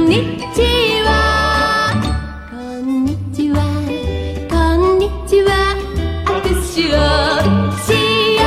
にちはこんにちはこんにちは握手をしよ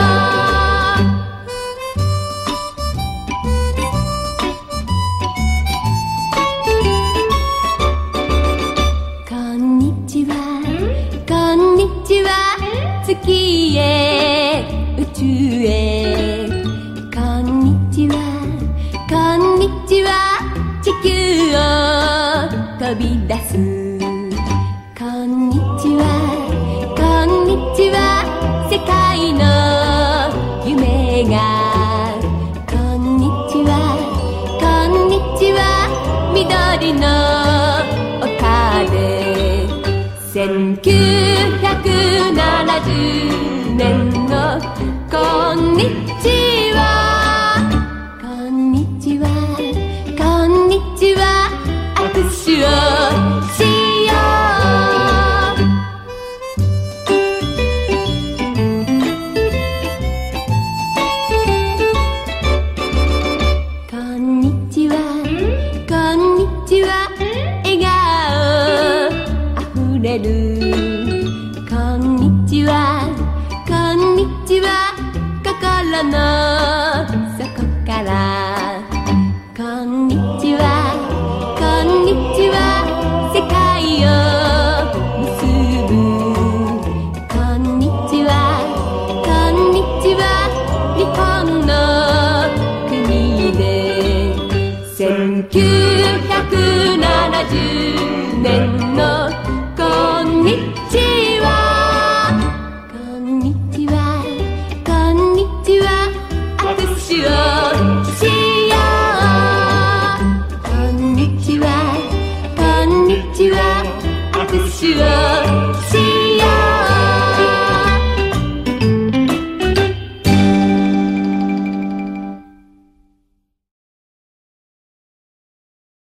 うこんにちはこんにちは月へ宇宙へこんにちはこんにちは地球を飛び出すこんにちはこんにちは世界の夢がこんにちはこんにちは緑の丘で1970年のこんにちはこんにちはこんにちは握手をしようこんにちはこんにちは笑顔あふれるこんにちはこんにちは心の底からこんにちはこんにちは世界を結ぶこんにちはこんにちは日本の国で1970年の